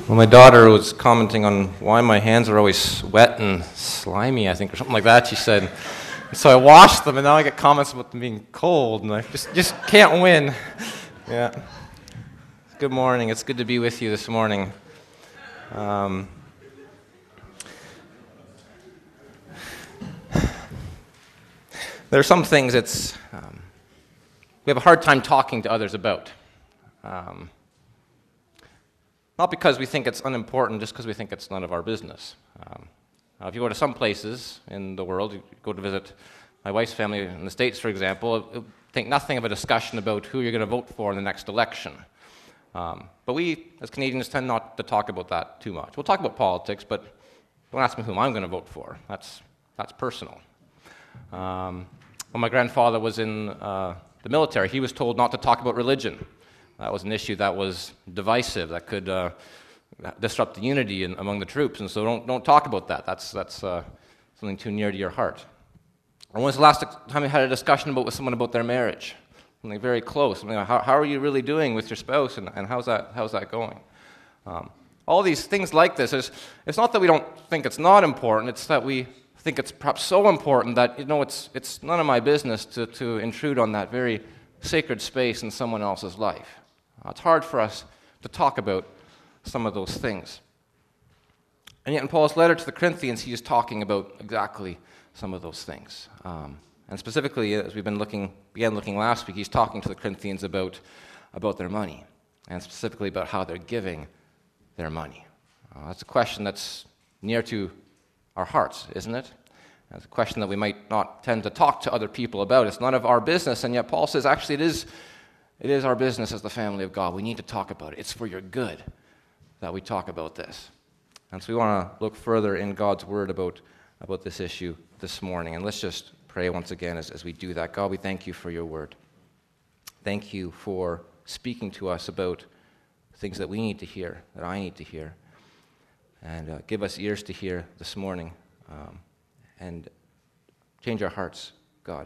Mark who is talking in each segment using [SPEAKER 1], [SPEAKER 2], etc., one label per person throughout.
[SPEAKER 1] Well, my daughter was commenting on why my hands are always wet and slimy, I think, or something like that, she said. So I washed them, and now I get comments about them being cold, and I just can't win. Yeah. Good morning. It's good to be with you this morning. There are some things we have a hard time talking to others about. Not because we think it's unimportant, just because we think it's none of our business. If you go to some places in the world, you go to visit my wife's family in the States, for example, think nothing of a discussion about who you're going to vote for in the next election. But we, as Canadians, tend not to talk about that too much. We'll talk about politics, but don't ask me whom I'm going to vote for. That's personal. When my grandfather was in the military, he was told not to talk about religion. That was an issue that was divisive, that could disrupt the unity among the troops, and so don't talk about that. That's something too near to your heart. Or when was the last time you had a discussion with someone about their marriage? Something very close. How are you really doing with your spouse, and how's that going? All these things like this, it's not that we don't think it's not important, it's that we think it's perhaps so important that it's none of my business to intrude on that very sacred space in someone else's life. It's hard for us to talk about some of those things. And yet in Paul's letter to the Corinthians, he is talking about exactly some of those things. And specifically, as we began looking last week, he's talking to the Corinthians about their money, and specifically about how they're giving their money. That's a question that's near to our hearts, isn't it? It's a question that we might not tend to talk to other people about. It's none of our business, and yet Paul says, actually, it is our business as the family of God. We need to talk about it. It's for your good that we talk about this. And so we want to look further in God's Word about this issue this morning. And let's just pray once again as we do that. God, we thank you for your Word. Thank you for speaking to us about things that we need to hear, that I need to hear. And give us ears to hear this morning. And change our hearts, God.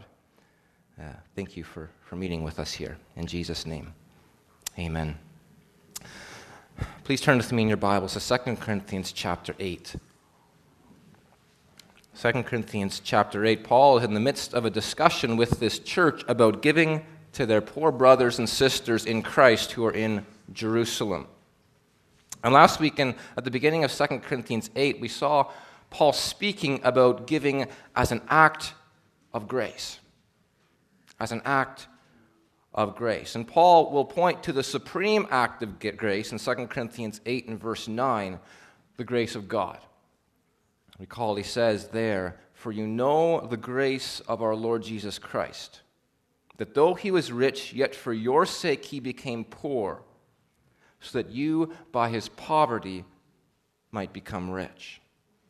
[SPEAKER 1] Thank you for meeting with us here. In Jesus' name, amen. Please turn with me in your Bibles to 2 Corinthians chapter 8. 2 Corinthians chapter 8. Paul is in the midst of a discussion with this church about giving to their poor brothers and sisters in Christ who are in Jerusalem. And last week, at the beginning of 2 Corinthians 8, we saw Paul speaking about giving as an act of grace. As an act of grace. And Paul will point to the supreme act of grace in 2 Corinthians 8 and verse 9, the grace of God. Recall he says there, "For you know the grace of our Lord Jesus Christ, that though he was rich, yet for your sake he became poor, so that you by his poverty might become rich."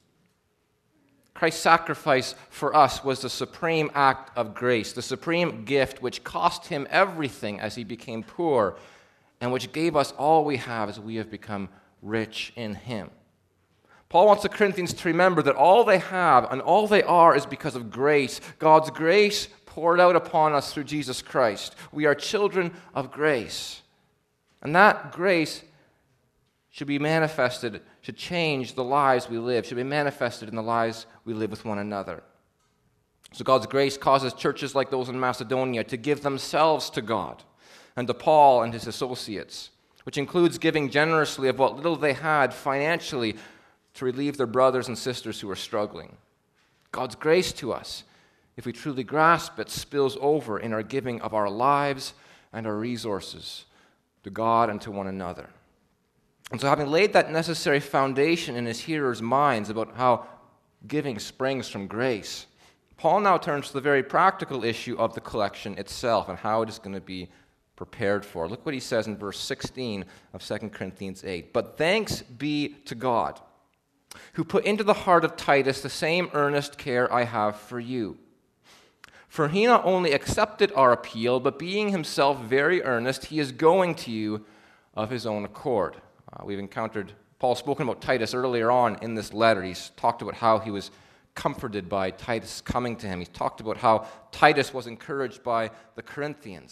[SPEAKER 1] Christ's sacrifice for us was the supreme act of grace, the supreme gift which cost him everything as he became poor, and which gave us all we have as we have become rich in him. Paul wants the Corinthians to remember that all they have and all they are is because of grace, God's grace poured out upon us through Jesus Christ. We are children of grace. And that grace should be manifested, should change the lives we live, should be manifested in the lives we live with one another. So God's grace causes churches like those in Macedonia to give themselves to God and to Paul and his associates, which includes giving generously of what little they had financially to relieve their brothers and sisters who are struggling. God's grace to us, if we truly grasp it, spills over in our giving of our lives and our resources to God and to one another. And so having laid that necessary foundation in his hearers' minds about how giving springs from grace, Paul now turns to the very practical issue of the collection itself and how it is going to be prepared for. Look what he says in verse 16 of 2 Corinthians 8. "But thanks be to God, who put into the heart of Titus the same earnest care I have for you. For he not only accepted our appeal, but being himself very earnest, he is going to you of his own accord." We've encountered Paul spoken about Titus earlier on in this letter. He's talked about how he was comforted by Titus coming to him. He's talked about how Titus was encouraged by the Corinthians.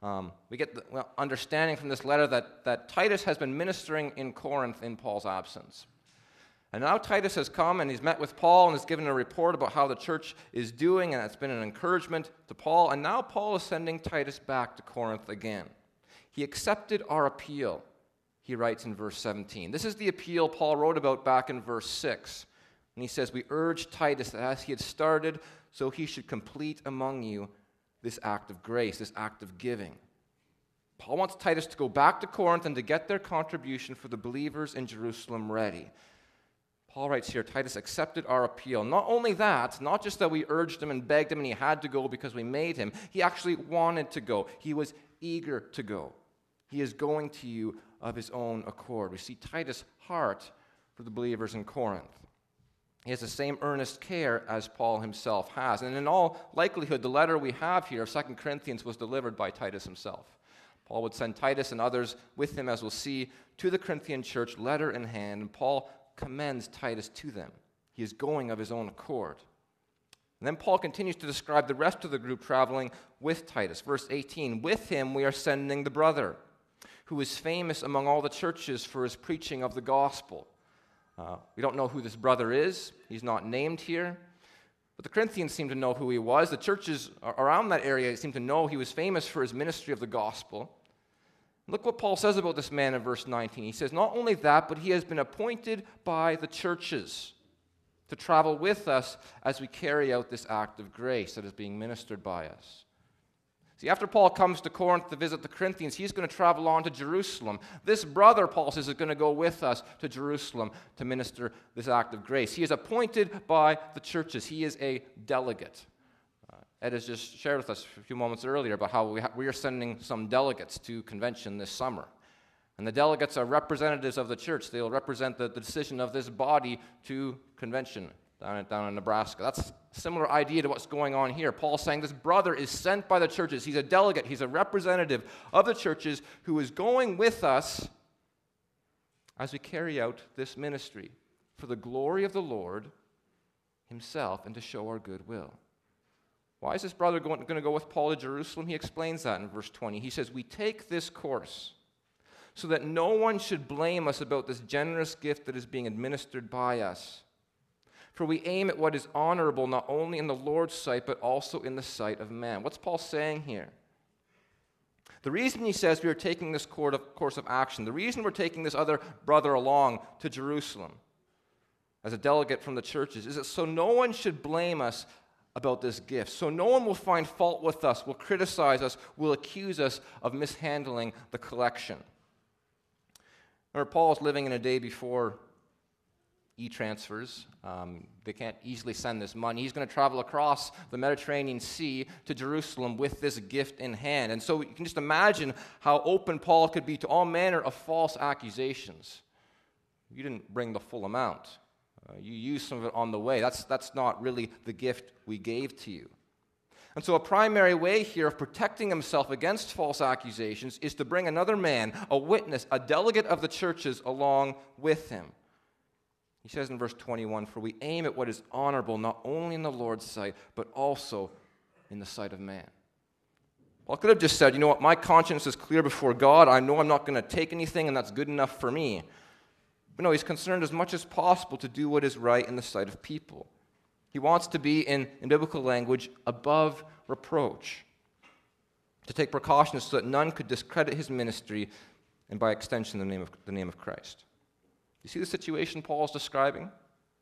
[SPEAKER 1] We get the understanding from this letter that Titus has been ministering in Corinth in Paul's absence. And now Titus has come and he's met with Paul and has given a report about how the church is doing, and it's been an encouragement to Paul. And now Paul is sending Titus back to Corinth again. He accepted our appeal, he writes in verse 17. This is the appeal Paul wrote about back in verse 6. And he says, we urge Titus that as he had started, so he should complete among you this act of grace, this act of giving. Paul wants Titus to go back to Corinth and to get their contribution for the believers in Jerusalem ready. Paul writes here, Titus accepted our appeal. Not only that, not just that we urged him and begged him and he had to go because we made him, he actually wanted to go. He was eager to go. He is going to you of his own accord. We see Titus' heart for the believers in Corinth. He has the same earnest care as Paul himself has. And in all likelihood, the letter we have here of 2 Corinthians was delivered by Titus himself. Paul would send Titus and others with him, as we'll see, to the Corinthian church, letter in hand, and Paul commends Titus to them. He is going of his own accord. And then Paul continues to describe the rest of the group traveling with Titus. Verse 18, with him we are sending the brother, who is famous among all the churches for his preaching of the gospel. We don't know who this brother is. He's not named here. But the Corinthians seem to know who he was. The churches around that area seem to know he was famous for his ministry of the gospel. Look what Paul says about this man in verse 19. He says, not only that, but he has been appointed by the churches to travel with us as we carry out this act of grace that is being ministered by us. See, after Paul comes to Corinth to visit the Corinthians, he's going to travel on to Jerusalem. This brother, Paul says, is going to go with us to Jerusalem to minister this act of grace. He is appointed by the churches. He is a delegate. Ed has just shared with us a few moments earlier about how we are sending some delegates to convention this summer. And the delegates are representatives of the church. They will represent the decision of this body to convention down in Nebraska. That's a similar idea to what's going on here. Paul's saying this brother is sent by the churches. He's a delegate. He's a representative of the churches who is going with us as we carry out this ministry for the glory of the Lord himself and to show our goodwill. Why is this brother going to go with Paul to Jerusalem? He explains that in verse 20. He says, we take this course so that no one should blame us about this generous gift that is being administered by us. For we aim at what is honorable not only in the Lord's sight, but also in the sight of man. What's Paul saying here? The reason he says we are taking this course of action, the reason we're taking this other brother along to Jerusalem as a delegate from the churches, is that so no one should blame us about this gift. So no one will find fault with us, will criticize us, will accuse us of mishandling the collection. Remember, Paul is living in a day before e-transfers. They can't easily send this money. He's going to travel across the Mediterranean Sea to Jerusalem with this gift in hand. And so you can just imagine how open Paul could be to all manner of false accusations. You didn't bring the full amount. You used some of it on the way. That's not really the gift we gave to you. And so a primary way here of protecting himself against false accusations is to bring another man, a witness, a delegate of the churches along with him. He says in verse 21, for we aim at what is honorable not only in the Lord's sight, but also in the sight of man. Paul could have just said, you know what, my conscience is clear before God. I know I'm not going to take anything, and that's good enough for me. But no, he's concerned as much as possible to do what is right in the sight of people. He wants to be, in biblical language, above reproach, to take precautions so that none could discredit his ministry and, by extension, the name of Christ. You see the situation Paul is describing?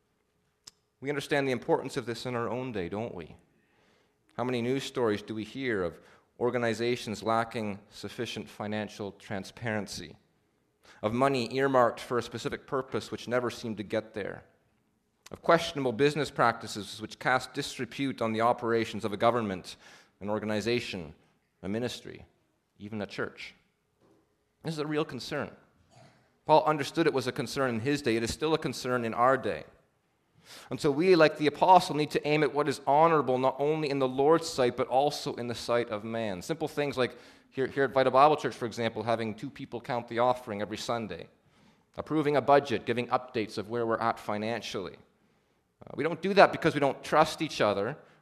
[SPEAKER 1] We understand the importance of this in our own day, don't we? How many news stories do we hear of organizations lacking sufficient financial transparency, of money earmarked for a specific purpose which never seemed to get there, of questionable business practices which cast disrepute on the operations of a government, an organization, a ministry, even a church? This is a real concern. Paul understood it was a concern in his day. It is still a concern in our day. And so we, like the apostle, need to aim at what is honorable not only in the Lord's sight, but also in the sight of man. Simple things like here at Vital Bible Church, for example, having 2 people count the offering every Sunday, approving a budget, giving updates of where we're at financially. We don't do that because we don't trust each other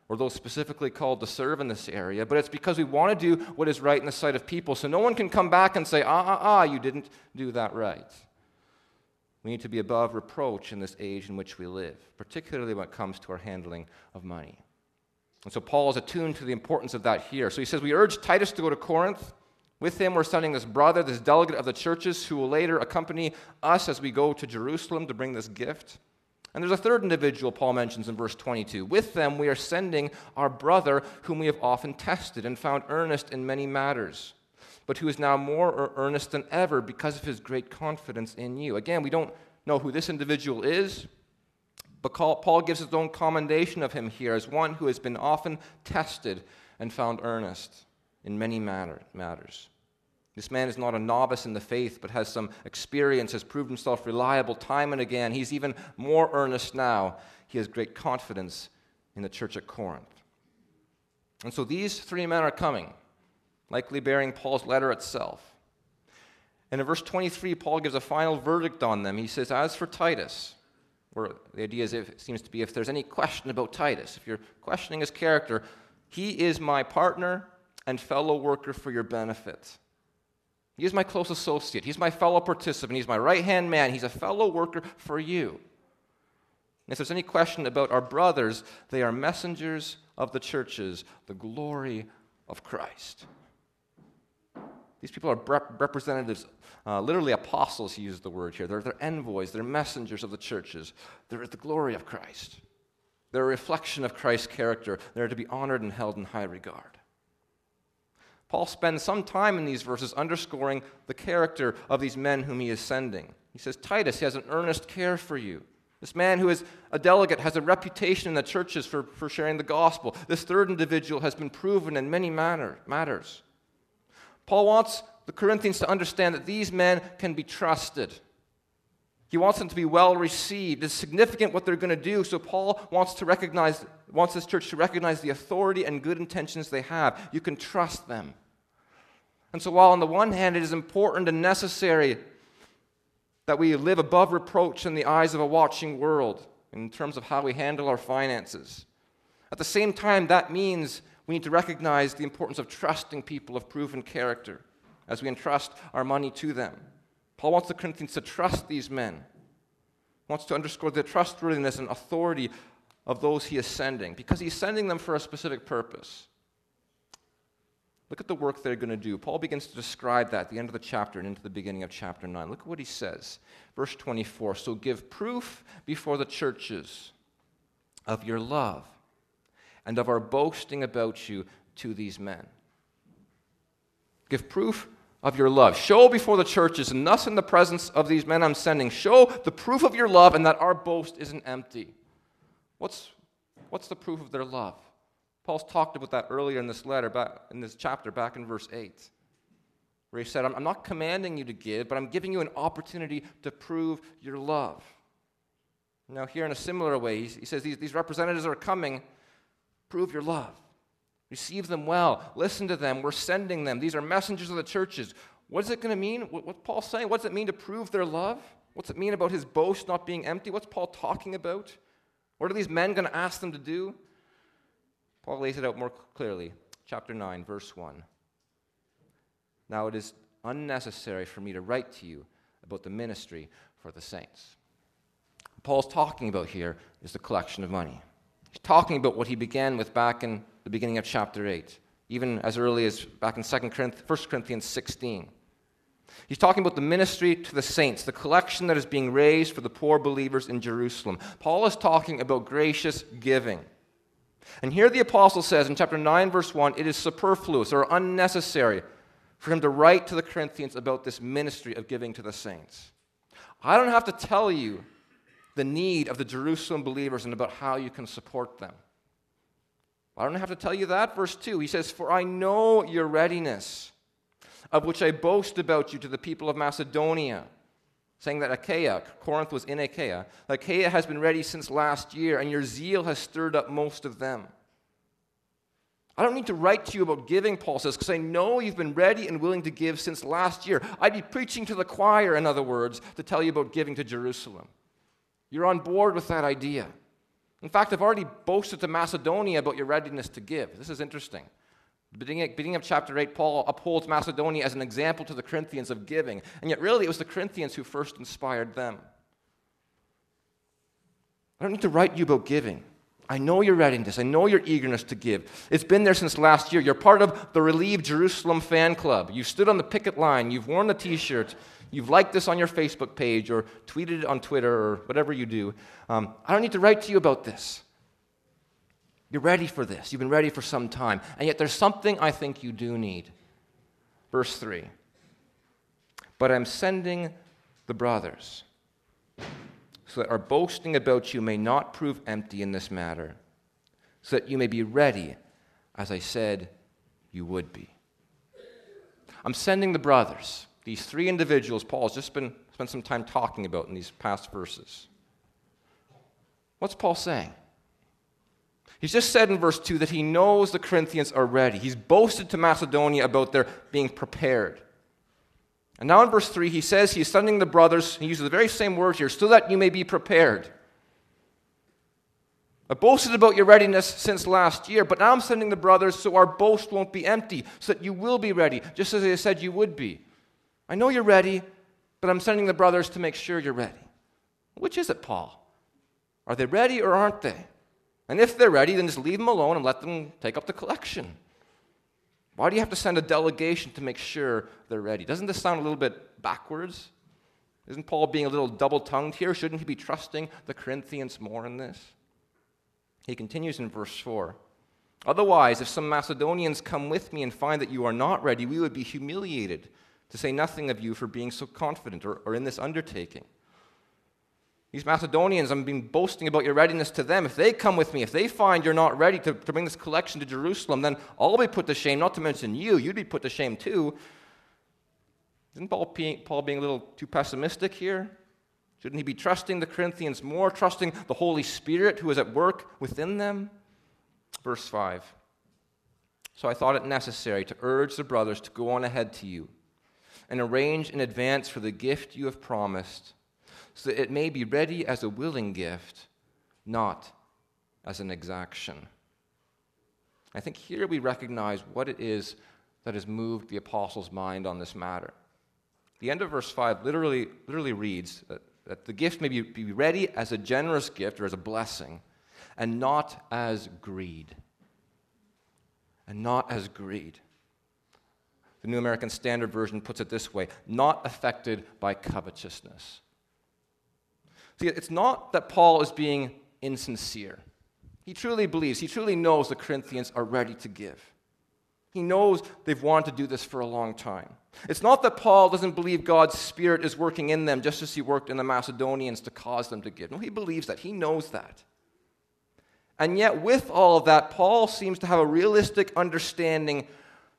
[SPEAKER 1] or those specifically called to serve in this area, but it's because we want to do what is right in the sight of people, so no one can come back and say, you didn't do that right. We need to be above reproach in this age in which we live, particularly when it comes to our handling of money. And so Paul is attuned to the importance of that here. So he says, we urge Titus to go to Corinth. With him we're sending this brother, this delegate of the churches, who will later accompany us as we go to Jerusalem to bring this gift. And there's a third individual Paul mentions in verse 22. With them we are sending our brother, whom we have often tested and found earnest in many matters, but who is now more earnest than ever because of his great confidence in you. Again, we don't know who this individual is, but Paul gives his own commendation of him here as one who has been often tested and found earnest in many matters. This man is not a novice in the faith, but has some experience, has proved himself reliable time and again. He's even more earnest now. He has great confidence in the church at Corinth. And so these three men are coming, likely bearing Paul's letter itself. And in verse 23, Paul gives a final verdict on them. He says, as for Titus, where the idea seems to be if there's any question about Titus, if you're questioning his character, he is my partner and fellow worker for your benefit. He is my close associate. He's my fellow participant. He's my right-hand man. He's a fellow worker for you. And if there's any question about our brothers, they are messengers of the churches, the glory of Christ. These people are representatives, literally apostles, he used the word here. They're envoys. They're messengers of the churches. They're the glory of Christ. They're a reflection of Christ's character. They're to be honored and held in high regard. Paul spends some time in these verses underscoring the character of these men whom he is sending. He says, Titus, he has an earnest care for you. This man who is a delegate has a reputation in the churches for sharing the gospel. This third individual has been proven in many matters. Paul wants the Corinthians to understand that these men can be trusted. He wants them to be well received. It's significant what they're going to do, so Paul wants this church to recognize the authority and good intentions they have. You can trust them. And so while on the one hand it is important and necessary that we live above reproach in the eyes of a watching world in terms of how we handle our finances, at the same time that means we need to recognize the importance of trusting people of proven character as we entrust our money to them. Paul wants the Corinthians to trust these men. He wants to underscore the trustworthiness and authority of those he is sending, because he's sending them for a specific purpose. Look at the work they're going to do. Paul begins to describe that at the end of the chapter and into the beginning of chapter 9. Look at what he says. Verse 24, so give proof before the churches of your love and of our boasting about you to these men. Give proof of your love. Show before the churches, and thus in the presence of these men I'm sending, show the proof of your love and that our boast isn't empty. What's the proof of their love? Paul's talked about that earlier in this letter, in this chapter, back in verse 8, where he said, I'm not commanding you to give, but I'm giving you an opportunity to prove your love. Now here in a similar way, he says these representatives are coming, prove your love. Receive them well. Listen to them. We're sending them. These are messengers of the churches. What is it going to mean? What's Paul saying? What does it mean to prove their love? What's it mean about his boast not being empty? What's Paul talking about? What are these men going to ask them to do? Paul lays it out more clearly. Chapter 9, verse 1. Now it is unnecessary for me to write to you about the ministry for the saints. What Paul's talking about here is the collection of money. He's talking about what he began with back in the beginning of chapter 8, even as early as back in 1 Corinthians 16. He's talking about the ministry to the saints, the collection that is being raised for the poor believers in Jerusalem. Paul is talking about gracious giving. And here the apostle says in chapter 9, verse 1, it is superfluous or unnecessary for him to write to the Corinthians about this ministry of giving to the saints. I don't have to tell you the need of the Jerusalem believers and about how you can support them. I don't have to tell you that. Verse 2, he says, for I know your readiness, of which I boast about you to the people of Macedonia, saying that Achaia, Corinth was in Achaia, Achaia has been ready since last year, and your zeal has stirred up most of them. I don't need to write to you about giving, Paul says, because I know you've been ready and willing to give since last year. I'd be preaching to the choir, in other words, to tell you about giving to Jerusalem. You're on board with that idea. In fact, I've already boasted to Macedonia about your readiness to give. This is interesting. Beginning of chapter 8, Paul upholds Macedonia as an example to the Corinthians of giving, and yet really it was the Corinthians who first inspired them. I don't need to write you about giving. I know your readiness. I know your eagerness to give. It's been there since last year. You're part of the Relieve Jerusalem fan club. You've stood on the picket line. You've worn the t-shirt. You've liked this on your Facebook page or tweeted it on Twitter or whatever you do. I don't need to write to you about this. You're ready for this. You've been ready for some time. And yet there's something I think you do need. Verse 3. But I'm sending the brothers, so that our boasting about you may not prove empty in this matter, so that you may be ready, as I said you would be. I'm sending the brothers, these three individuals Paul's just spent some time talking about in these past verses. What's Paul saying? He's just said in verse 2 that he knows the Corinthians are ready. He's boasted to Macedonia about their being prepared. And now in verse 3, he says he's sending the brothers, he uses the very same words here, so that you may be prepared. I boasted about your readiness since last year, but now I'm sending the brothers so our boast won't be empty, so that you will be ready, just as I said you would be. I know you're ready, but I'm sending the brothers to make sure you're ready. Which is it, Paul? Are they ready or aren't they? And if they're ready, then just leave them alone and let them take up the collection. Why do you have to send a delegation to make sure they're ready? Doesn't this sound a little bit backwards? Isn't Paul being a little double-tongued here? Shouldn't he be trusting the Corinthians more in this? He continues in verse 4. Otherwise, if some Macedonians come with me and find that you are not ready, we would be humiliated, to say nothing of you for being so confident or in this undertaking. These Macedonians, I've been boasting about your readiness to them. If they come with me, if they find you're not ready to bring this collection to Jerusalem, then I'll be put to shame, not to mention you. You'd be put to shame too. Isn't Paul being a little too pessimistic here? Shouldn't he be trusting the Corinthians more, trusting the Holy Spirit who is at work within them? Verse 5. So I thought it necessary to urge the brothers to go on ahead to you and arrange in advance for the gift you have promised, so that it may be ready as a willing gift, not as an exaction. I think here we recognize what it is that has moved the apostles' mind on this matter. The end of verse 5 literally reads that the gift may be ready as a generous gift or as a blessing, and not as greed. And not as greed. The New American Standard Version puts it this way, not affected by covetousness. See, it's not that Paul is being insincere. He truly believes, he truly knows the Corinthians are ready to give. He knows they've wanted to do this for a long time. It's not that Paul doesn't believe God's Spirit is working in them just as he worked in the Macedonians to cause them to give. No, he believes that. He knows that. And yet, with all of that, Paul seems to have a realistic understanding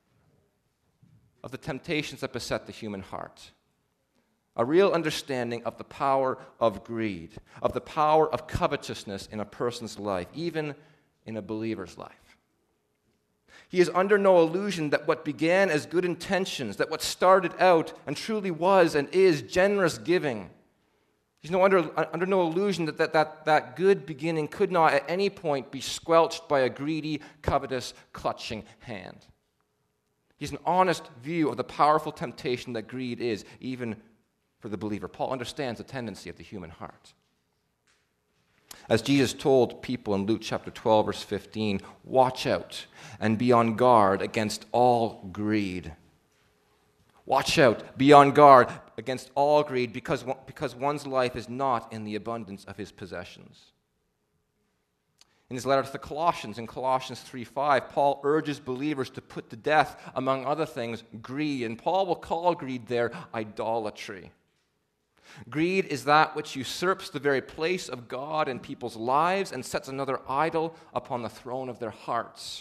[SPEAKER 1] of the temptations that beset the human heart. A real understanding of the power of greed, of the power of covetousness in a person's life, even in a believer's life. He is under no illusion that what began as good intentions, that what started out and truly was and is generous giving, he's under no illusion that good beginning could not at any point be squelched by a greedy, covetous, clutching hand. He has an honest view of the powerful temptation that greed is, even for the believer. Paul understands the tendency of the human heart. As Jesus told people in Luke chapter 12, verse 15, watch out and be on guard against all greed. Watch out, be on guard against all greed because one's life is not in the abundance of his possessions. In his letter to the Colossians, in Colossians 3:5, Paul urges believers to put to death, among other things, greed. And Paul will call greed there idolatry. Greed is that which usurps the very place of God in people's lives and sets another idol upon the throne of their hearts.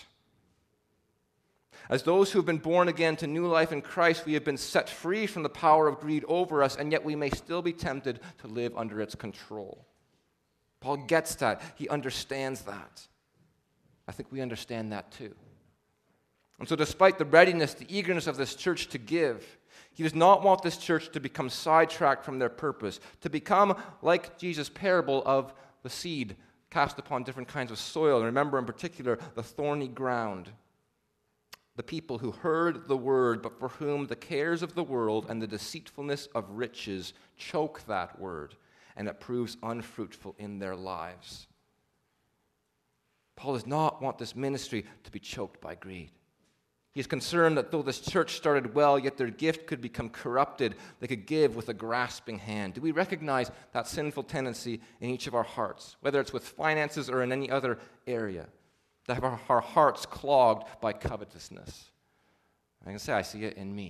[SPEAKER 1] As those who have been born again to new life in Christ, we have been set free from the power of greed over us, and yet we may still be tempted to live under its control. Paul gets that. He understands that. I think we understand that too. And so despite the readiness, the eagerness of this church to give, he does not want this church to become sidetracked from their purpose, to become like Jesus' parable of the seed cast upon different kinds of soil. And remember in particular the thorny ground. The people who heard the word, but for whom the cares of the world and the deceitfulness of riches choke that word, and it proves unfruitful in their lives. Paul does not want this ministry to be choked by greed. He is concerned that though this church started well, yet their gift could become corrupted. They could give with a grasping hand. Do we recognize that sinful tendency in each of our hearts, whether it's with finances or in any other area? To have our hearts clogged by covetousness. I can say, I see it in me.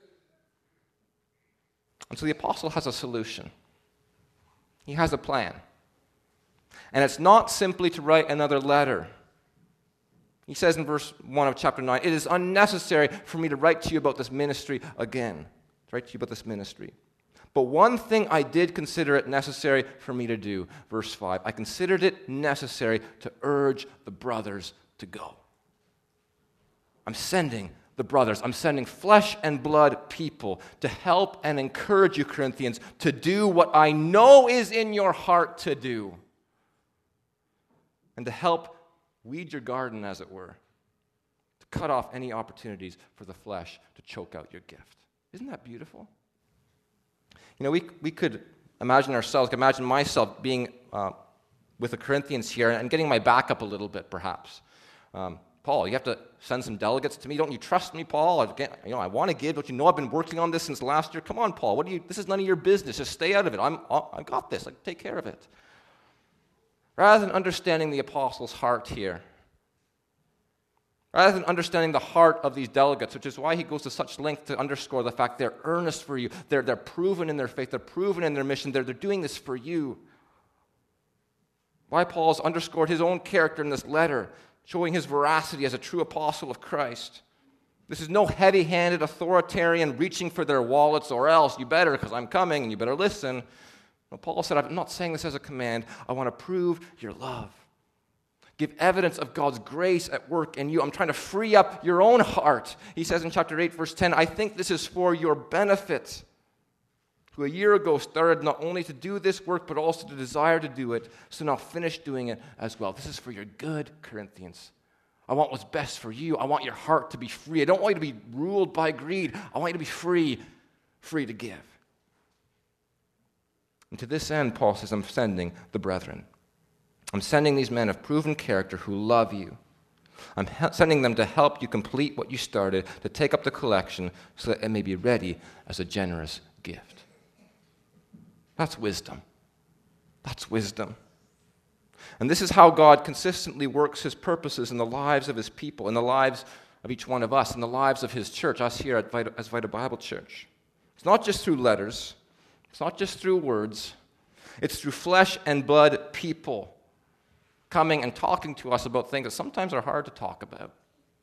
[SPEAKER 1] And so the apostle has a solution. He has a plan. And it's not simply to write another letter. He says in verse 1 of chapter 9, it is unnecessary for me to write to you about this ministry again. To write to you about this ministry. But one thing I did consider it necessary for me to do, verse 5, I considered it necessary to urge the brothers to go. I'm sending the brothers, I'm sending flesh and blood people to help and encourage you, Corinthians, to do what I know is in your heart to do. And to help weed your garden, as it were, to cut off any opportunities for the flesh to choke out your gift. Isn't that beautiful? You know, we could imagine myself being with the Corinthians here and getting my back up a little bit, perhaps. Paul, you have to send some delegates to me. Don't you trust me, Paul? I want to give. Don't you know I've been working on this since last year? Come on, Paul. This is none of your business. Just stay out of it. I got this. I can take care of it. Rather than understanding the apostle's heart here, rather than understanding the heart of these delegates, which is why he goes to such length to underscore the fact they're earnest for you, they're proven in their faith, they're proven in their mission, they're doing this for you. Why Paul's underscored his own character in this letter, showing his veracity as a true apostle of Christ. This is no heavy-handed authoritarian reaching for their wallets, or else you better, because I'm coming and you better listen. No, Paul said, I'm not saying this as a command. I want to prove your love. Give evidence of God's grace at work in you. I'm trying to free up your own heart. He says in chapter 8, verse 10, I think this is for your benefit, who a year ago started not only to do this work, but also to desire to do it, so now finish doing it as well. This is for your good, Corinthians. I want what's best for you. I want your heart to be free. I don't want you to be ruled by greed. I want you to be free to give. And to this end, Paul says, I'm sending the brethren. I'm sending these men of proven character who love you. I'm sending them to help you complete what you started, to take up the collection so that it may be ready as a generous gift. That's wisdom. That's wisdom. And this is how God consistently works his purposes in the lives of his people, in the lives of each one of us, in the lives of his church, us here at as Vita Bible Church. It's not just through letters. It's not just through words. It's through flesh and blood people coming and talking to us about things that sometimes are hard to talk about.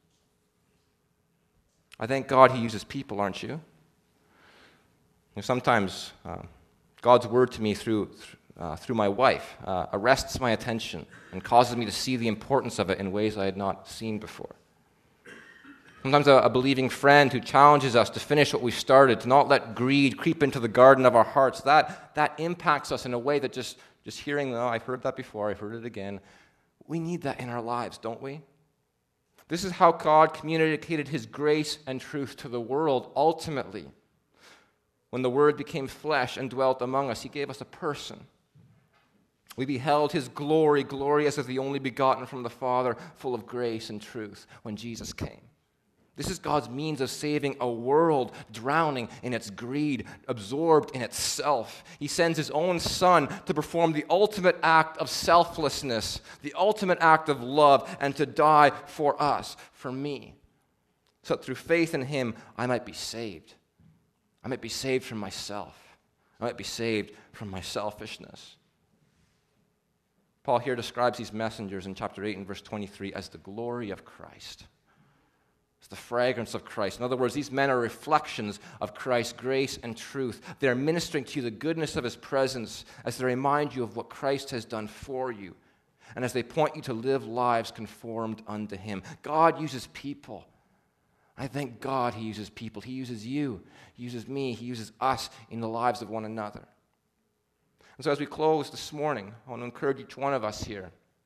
[SPEAKER 1] I thank God he uses people, aren't you? Sometimes God's word to me through my wife arrests my attention and causes me to see the importance of it in ways I had not seen before. Sometimes a believing friend who challenges us to finish what we started, to not let greed creep into the garden of our hearts, that impacts us in a way that just hearing, oh, I've heard that before, I've heard it again. We need that in our lives, don't we? This is how God communicated his grace and truth to the world ultimately. When the Word became flesh and dwelt among us, he gave us a person. We beheld his glory, glorious as the only begotten from the Father, full of grace and truth, when Jesus came. This is God's means of saving a world drowning in its greed, absorbed in itself. He sends his own Son to perform the ultimate act of selflessness, the ultimate act of love, and to die for us, for me, so that through faith in him, I might be saved. I might be saved from myself. I might be saved from my selfishness. Paul here describes these messengers in chapter 8 and verse 23 as the glory of Christ. It's the fragrance of Christ. In other words, these men are reflections of Christ's grace and truth. They are ministering to you the goodness of his presence as they remind you of what Christ has done for you and as they point you to live lives conformed unto him. God uses people. I thank God he uses people. He uses you. He uses me. He uses us in the lives of one another. And so as we close this morning, I want to encourage each one of us here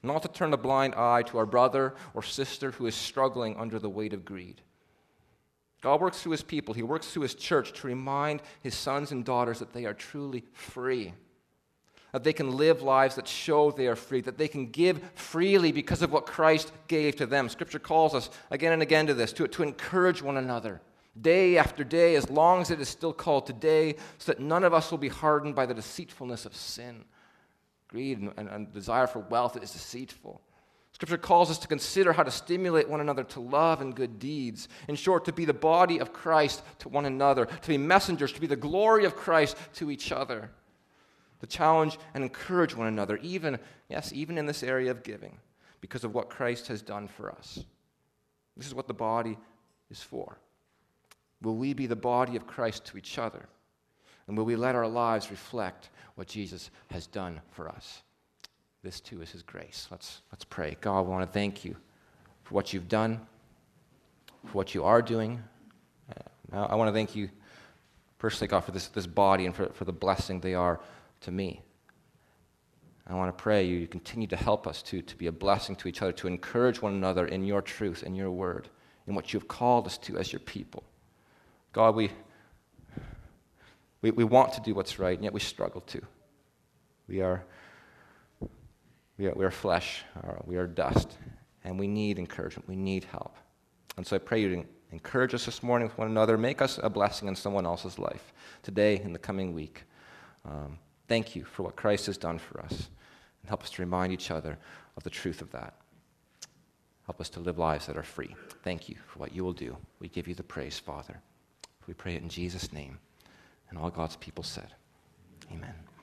[SPEAKER 1] not to turn a blind eye to our brother or sister who is struggling under the weight of greed. God works through his people. He works through his church to remind his sons and daughters that they are truly free, that they can live lives that show they are free, that they can give freely because of what Christ gave to them. Scripture calls us again and again to this, to encourage one another day after day, as long as it is still called today, so that none of us will be hardened by the deceitfulness of sin. Greed and desire for wealth is deceitful. Scripture calls us to consider how to stimulate one another to love and good deeds. In short, to be the body of Christ to one another, to be messengers, to be the glory of Christ to each other, to challenge and encourage one another, even in this area of giving, because of what Christ has done for us. This is what the body is for. Will we be the body of Christ to each other? And will we let our lives reflect what Jesus has done for us? This too is his grace. Let's pray. God, we want to thank you for what you've done, for what you are doing. I want to thank you personally, God, for this body and for the blessing they are to me. I want to pray you continue to help us to be a blessing to each other, to encourage one another in your truth and your word, in what you've called us to as your people. God, we want to do what's right, and yet we struggle to. We are flesh, we are dust, and we need encouragement, we need help. And so I pray you to encourage us this morning with one another, make us a blessing in someone else's life today and the coming week. Thank you for what Christ has done for us, and help us to remind each other of the truth of that. Help us to live lives that are free. Thank you for what you will do. We give you the praise, Father. We pray it in Jesus' name. And all God's people said, amen.